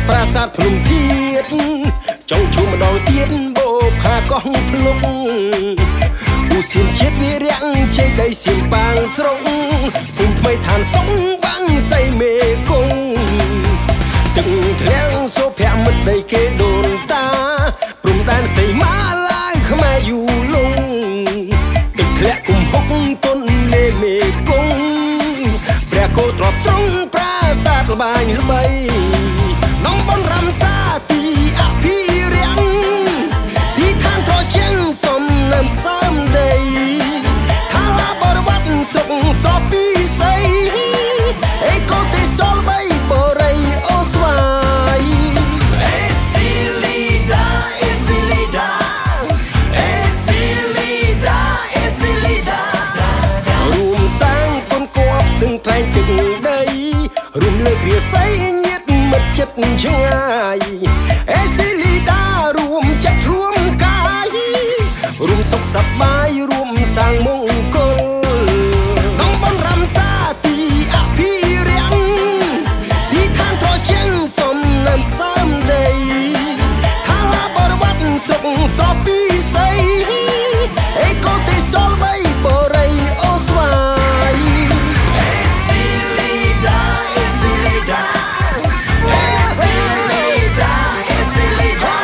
ប្រាសាទភ្នំទៀតចង់ជួបម្ដងទៀតបូផាកោះភ្លុកឧសៀនជាតិវិរៈជ័យដីសៀមបាងស្រុកភូមិថ្មីឋានសុខបាំងសៃមេគង្គទឹកធ្លាក់សុភមិត្តដីគេដូនតាព្រំដែនសីមាឡាយខ្មែរយូលងទឹកធ្លាក់គុំហុកទុនលេមេគង្គព្រះគោទ្របត្រង់ប្រាសាទល្បាញល្បីនំបនរំសាទីអភិរក្សទីឋានត្រជាងសំណើមសើមដីថាឡាបរវត្តស្រុកស្រពីស័យអេកូទេសលបីបរិយអូស្វាយអេស៊ីលីដាអេស៊ីលីដាអេស៊ីលីដាអេស៊ីលីដារួមសាងគុនគប់សឹងត្រែងទឹកដីរួមលើករាសីញាតិមិត្តចិត្តឆ្ងាយអេស៊ីលីដារួមចិត្តរួមកាយរួមសុខសប្បាយរួមសាងមង្គលនំបនរំសាទីអភិរក្សទីឋានត្រជាងសំណើមសើមដីថាឡាបរវត្តស្រុកស្រពីស័យអេកូទេសលបីបរិយអូស្វាយអេស៊ីលីដាអេស៊ីលីដាអេស៊ីលីដាអេស៊ីលីដា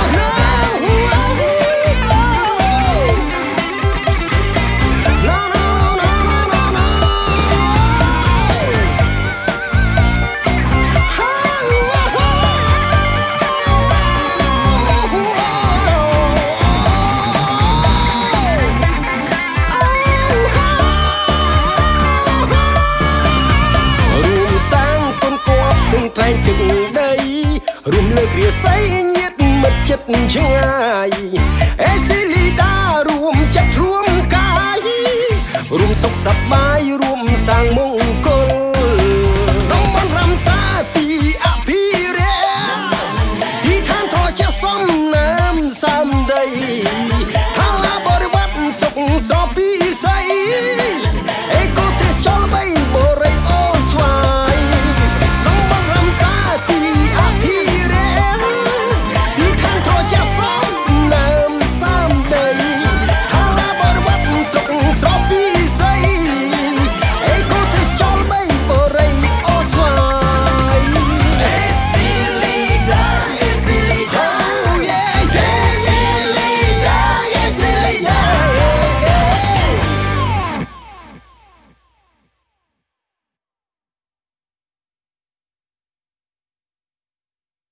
ត្រែងទឹកដីរួមលើករាសីញាតិមិត្តចិត្តឆ្ងាយអេស៊ីលីដារួមចិត្តរួមកាយរួមសុខសប្បាយរួមសាងមង្គល